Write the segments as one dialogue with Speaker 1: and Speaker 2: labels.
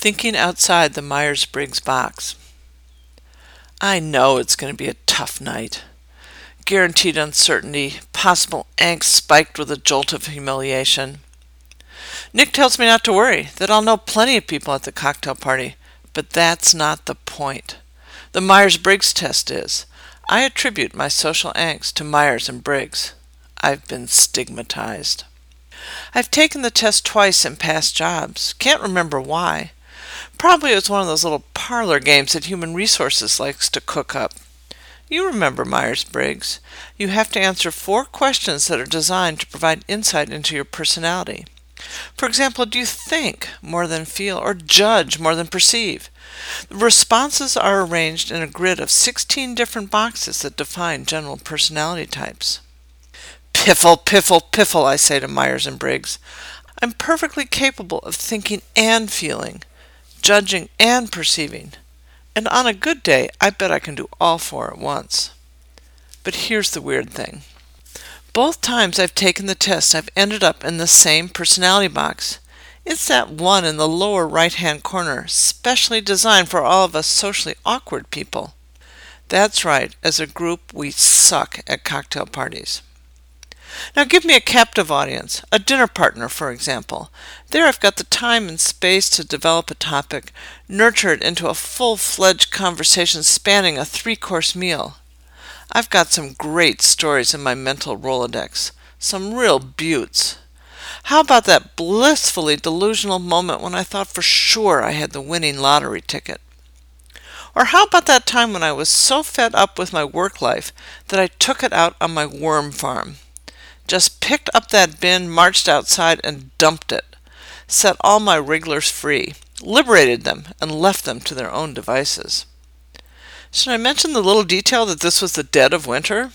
Speaker 1: Thinking outside the Myers-Briggs box. I know it's going to be a tough night. Guaranteed uncertainty, possible angst spiked with a jolt of humiliation. Nick tells me not to worry, that I'll know plenty of people at the cocktail party, but that's not the point. The Myers-Briggs test is. I attribute my social angst to Myers and Briggs. I've been stigmatized. I've taken the test twice in past jobs. Can't remember why. Probably it was one of those little parlor games that Human Resources likes to cook up. You remember Myers-Briggs. You have to answer 4 questions that are designed to provide insight into your personality. For example, do you think more than feel or judge more than perceive? The responses are arranged in a grid of 16 different boxes that define general personality types. Piffle, piffle, piffle, I say to Myers and Briggs. I'm perfectly capable of thinking and feeling, judging and perceiving. And on a good day, I bet I can do all 4 at once. But here's the weird thing. Both times I've taken the test, I've ended up in the same personality box. It's that one in the lower right-hand corner, specially designed for all of us socially awkward people. That's right, as a group, we suck at cocktail parties. Now give me a captive audience, a dinner partner, for example. There I've got the time and space to develop a topic, nurture it into a full-fledged conversation spanning a 3-course meal. I've got some great stories in my mental Rolodex, some real beauts. How about that blissfully delusional moment when I thought for sure I had the winning lottery ticket? Or how about that time when I was so fed up with my work life that I took it out on my worm farm? Just picked up that bin, marched outside, and dumped it. Set all my wrigglers free, liberated them, and left them to their own devices. Should I mention the little detail that this was the dead of winter?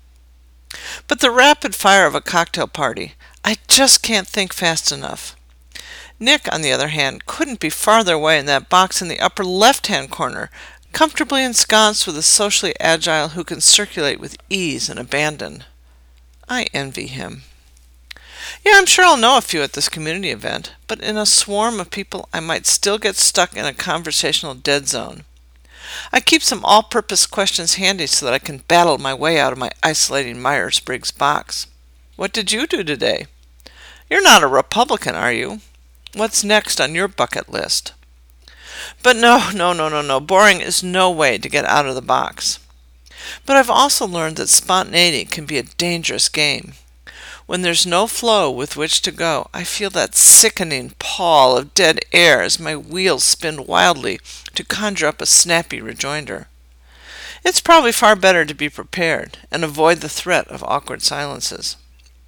Speaker 1: But the rapid fire of a cocktail party, I just can't think fast enough. Nick, on the other hand, couldn't be farther away in that box in the upper left-hand corner, comfortably ensconced with a socially agile who can circulate with ease and abandon. I envy him. Yeah, I'm sure I'll know a few at this community event, but in a swarm of people I might still get stuck in a conversational dead zone. I keep some all-purpose questions handy so that I can battle my way out of my isolating Myers-Briggs box. What did you do today? You're not a Republican, are you? What's next on your bucket list? But no. Boring is no way to get out of the box. But I've also learned that spontaneity can be a dangerous game. When there's no flow with which to go, I feel that sickening pall of dead air as my wheels spin wildly to conjure up a snappy rejoinder. It's probably far better to be prepared and avoid the threat of awkward silences.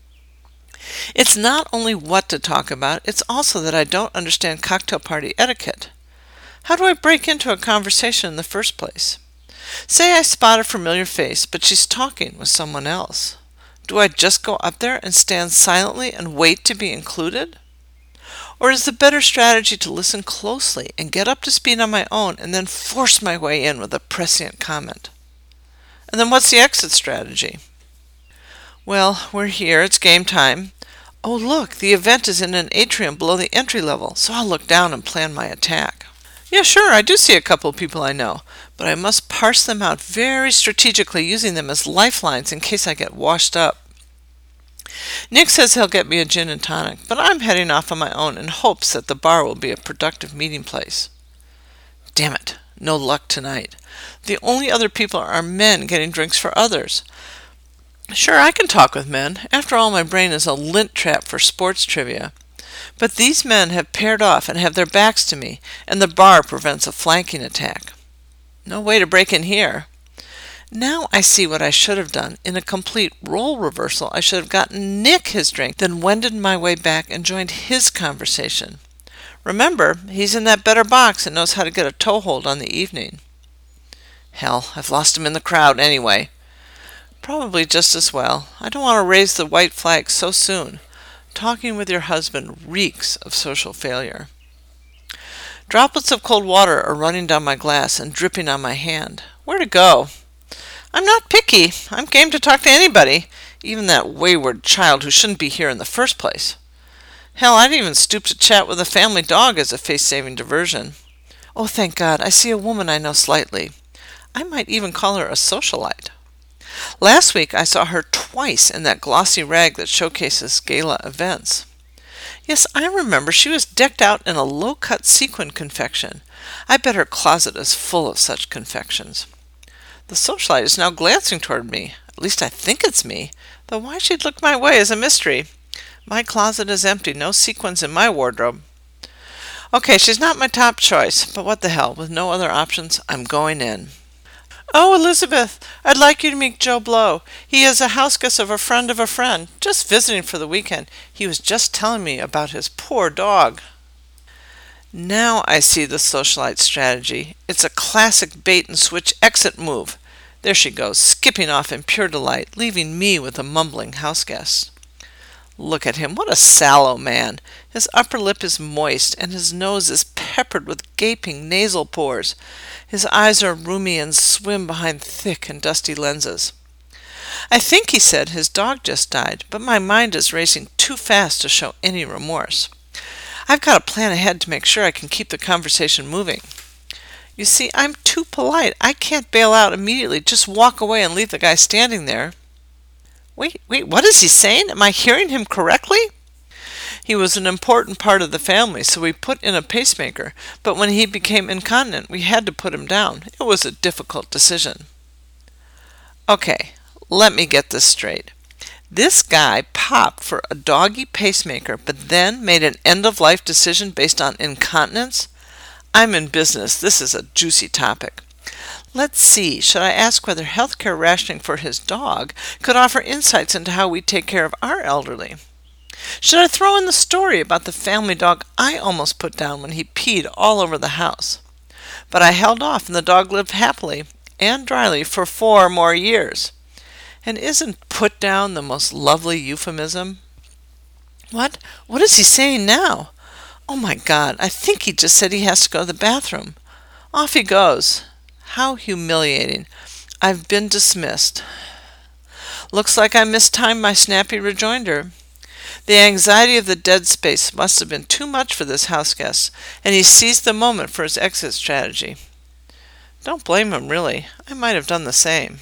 Speaker 1: It's not only what to talk about, it's also that I don't understand cocktail party etiquette. How do I break into a conversation in the first place? Say I spot a familiar face, but she's talking with someone else. Do I just go up there and stand silently and wait to be included? Or is the better strategy to listen closely and get up to speed on my own and then force my way in with a prescient comment? And then what's the exit strategy? Well, we're here, it's game time. Oh look, the event is in an atrium below the entry level, so I'll look down and plan my attack. Yeah, sure, I do see a couple of people I know, but I must parse them out very strategically, using them as lifelines in case I get washed up. Nick says he'll get me a gin and tonic, but I'm heading off on my own in hopes that the bar will be a productive meeting place. Damn it, no luck tonight. The only other people are men getting drinks for others. Sure, I can talk with men. After all, my brain is a lint trap for sports trivia. But these men have paired off and have their backs to me, and the bar prevents a flanking attack. No way to break in here. Now I see what I should have done. In a complete role reversal, I should have gotten Nick his drink, then wended my way back and joined his conversation. Remember, he's in that better box and knows how to get a toehold on the evening. Hell, I've lost him in the crowd anyway. Probably just as well. I don't want to raise the white flag so soon. Talking with your husband reeks of social failure. Droplets of cold water are running down my glass and dripping on my hand. Where to go? I'm not picky. I'm game to talk to anybody, even that wayward child who shouldn't be here in the first place. Hell, I'd even stoop to chat with a family dog as a face-saving diversion. Oh, thank God, I see a woman I know slightly. I might even call her a socialite. Last week I saw her twice in that glossy rag that showcases gala events. Yes, I remember she was decked out in a low-cut sequin confection. I bet her closet is full of such confections. The socialite is now glancing toward me. At least I think it's me, though why she'd look my way is a mystery. My closet is empty, no sequins in my wardrobe. Okay, she's not my top choice, but what the hell, with no other options, I'm going in. Oh, Elizabeth, I'd like you to meet Joe Blow. He is a houseguest of a friend, just visiting for the weekend. He was just telling me about his poor dog. Now I see the socialite strategy. It's a classic bait-and-switch exit move. There she goes, skipping off in pure delight, leaving me with a mumbling houseguest. Look at him, what a sallow man. His upper lip is moist, and his nose is peppered with gaping nasal pores. His eyes are rheumy and swim behind thick and dusty lenses. I think he said his dog just died, but my mind is racing too fast to show any remorse. I've got to plan ahead to make sure I can keep the conversation moving. You see, I'm too polite. I can't bail out immediately, just walk away and leave the guy standing there. Wait, what is he saying? Am I hearing him correctly? He was an important part of the family, so we put in a pacemaker, but when he became incontinent, we had to put him down. It was a difficult decision. Okay, let me get this straight. This guy popped for a doggy pacemaker, but then made an end-of-life decision based on incontinence? I'm in business. This is a juicy topic. Let's see, should I ask whether healthcare rationing for his dog could offer insights into how we take care of our elderly? Should I throw in the story about the family dog I almost put down when he peed all over the house? But I held off and the dog lived happily and dryly for 4 more years. And isn't put down the most lovely euphemism? What? What is he saying now? Oh my God, I think he just said he has to go to the bathroom. Off he goes. How humiliating. I've been dismissed. Looks like I mistimed my snappy rejoinder. The anxiety of the dead space must have been too much for this houseguest, and he seized the moment for his exit strategy. Don't blame him, really. I might have done the same.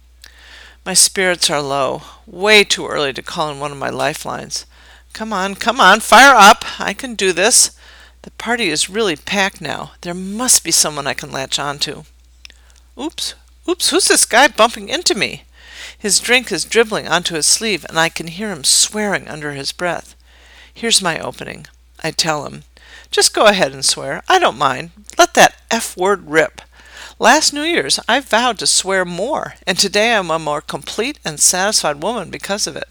Speaker 1: My spirits are low. Way too early to call in one of my lifelines. Come on, fire up! I can do this. The party is really packed now. There must be someone I can latch on to. Oops, who's this guy bumping into me? His drink is dribbling onto his sleeve, and I can hear him swearing under his breath. Here's my opening. I tell him, just go ahead and swear. I don't mind. Let that F word rip. Last New Year's, I vowed to swear more, and today I'm a more complete and satisfied woman because of it.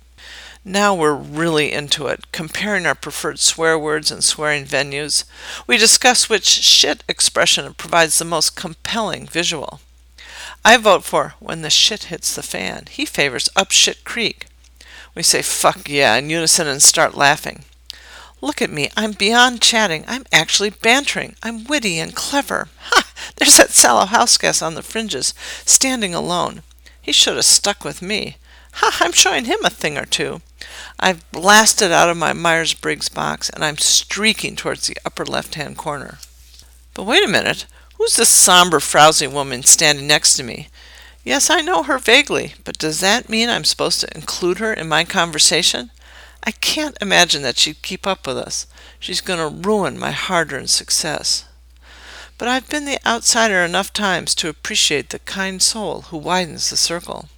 Speaker 1: Now we're really into it, comparing our preferred swear words and swearing venues. We discuss which shit expression provides the most compelling visual. I vote for when the shit hits the fan. He favors up shit creek. We say fuck yeah in unison and start laughing. Look at me, I'm beyond chatting. I'm actually bantering. I'm witty and clever. Ha! There's that sallow houseguest on the fringes, standing alone. He should have stuck with me. Ha! I'm showing him a thing or two. I've blasted out of my Myers-Briggs box, and I'm streaking towards the upper left-hand corner. But wait a minute. Who's this somber, frowsy woman standing next to me? Yes, I know her vaguely, but does that mean I'm supposed to include her in my conversation? I can't imagine that she'd keep up with us. She's going to ruin my hard-earned success. But I've been the outsider enough times to appreciate the kind soul who widens the circle.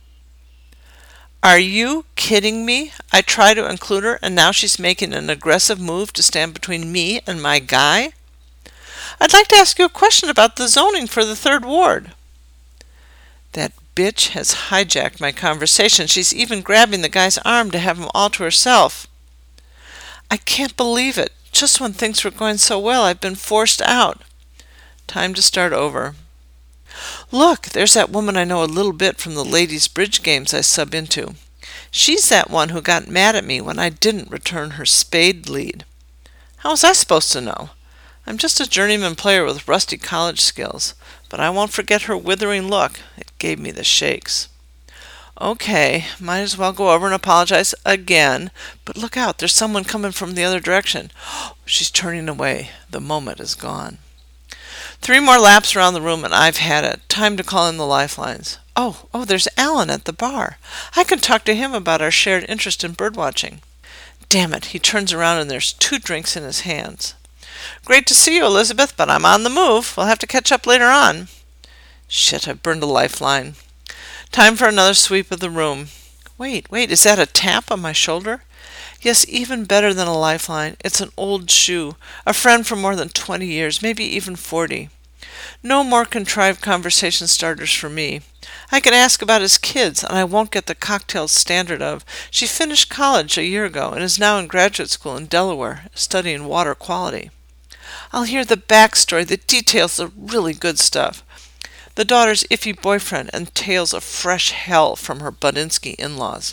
Speaker 1: Are you kidding me? I try to include her, and now she's making an aggressive move to stand between me and my guy? I'd like to ask you a question about the zoning for the 3rd Ward. That bitch has hijacked my conversation. She's even grabbing the guy's arm to have him all to herself. I can't believe it. Just when things were going so well, I've been forced out. Time to start over. Look, there's that woman I know a little bit from the ladies' bridge games I sub into. She's that one who got mad at me when I didn't return her spade lead. How was I supposed to know? I'm just a journeyman player with rusty college skills, but I won't forget her withering look. It gave me the shakes. Okay, might as well go over and apologize again. But look out, there's someone coming from the other direction. She's turning away. The moment is gone. 3 more laps around the room and I've had it. Time to call in the lifelines. Oh, there's Alan at the bar. I can talk to him about our shared interest in birdwatching. Damn it, he turns around and there's 2 drinks in his hands. Great to see you, Elizabeth, but I'm on the move. We'll have to catch up later on. Shit, I've burned a lifeline. Time for another sweep of the room. Wait, is that a tap on my shoulder? Yes, even better than a lifeline. It's an old shoe, a friend for more than 20 years, maybe even 40. No more contrived conversation starters for me. I can ask about his kids, and I won't get the cocktail standard of, she finished college a year ago and is now in graduate school in Delaware, studying water quality. I'll hear the backstory that details the really good stuff. The daughter's iffy boyfriend and tales of fresh hell from her Budinsky in-laws.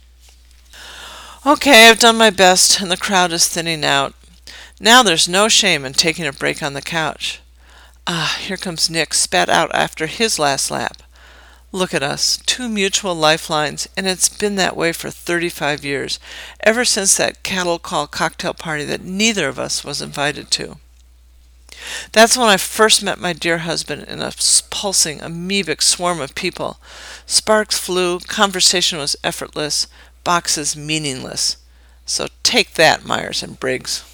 Speaker 1: Okay, I've done my best, and the crowd is thinning out. Now there's no shame in taking a break on the couch. Ah, here comes Nick, spat out after his last lap. Look at us, 2 mutual lifelines, and it's been that way for 35 years, ever since that cattle call cocktail party that neither of us was invited to. That's when I first met my dear husband in a pulsing, amoebic swarm of people. Sparks flew, conversation was effortless, boxes meaningless. So take that, Myers and Briggs.